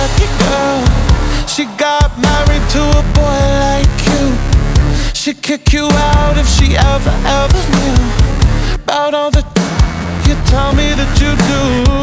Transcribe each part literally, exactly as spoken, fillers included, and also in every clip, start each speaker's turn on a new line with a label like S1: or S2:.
S1: lucky girl. She got married to a boy like you. She'd kick you out if she ever, ever knew about all the you tell me that you do.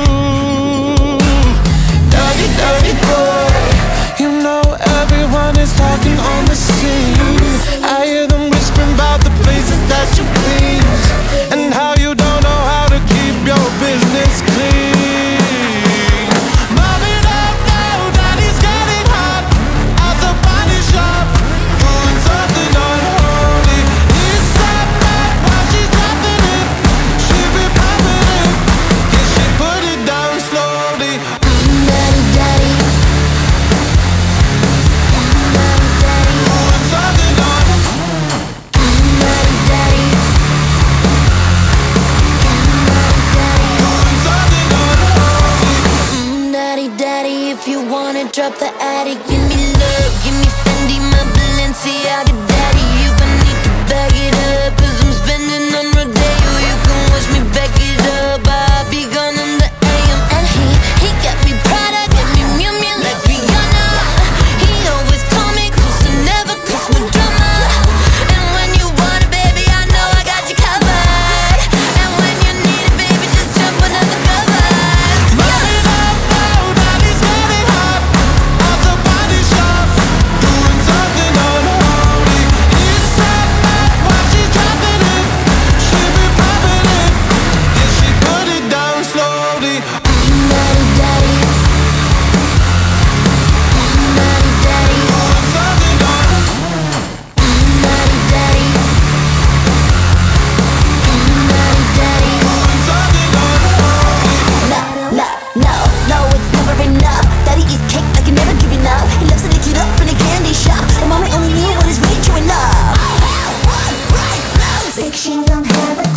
S1: Dirty, dirty boy. You know everyone is talking on the scene. I hear them whispering about the places that you clean and how you don't know how to keep your business clean. Mom it up now, daddy's getting hot at the body shop, doing something unholy. He's sat back while she's dropping it. She be popping it, yeah, she put it down slowly.
S2: Mm, daddy, daddy.
S1: Doing something unholy.
S2: Mm, daddy, daddy.
S1: Doing something unholy.
S2: Mm, daddy, daddy, if you wanna drop the attic, give me love, give me Fendi, my Balenciaga, daddy. You gon' need to bag it up, cause I'm spending on Rodeo. You can watch me back it up, I'll be gone in the A M. And he, he got me Prada, got me Miu Miu like Rihanna. He always told me, cause I never cause with drama. And when you want it, baby, I know I got you covered. And when you need it, baby, just jump under the covers.
S1: Mom it up now, daddy's getting hot at the body shop, doing something unholy. He's sat back while she's dropping it. She be popping it, yeah, she put it down slowly.
S2: Daddy, daddy. Daddy, daddy.
S1: Doing something unholy.
S2: Daddy, daddy. Daddy, daddy.
S1: Doing something unholy.
S2: No, no, no, no, it's never enough. Daddy eats cake, I can never give enough. He loves to lick it up in a candy shop. And mommy only knew what is really true enough. Fiction don't have a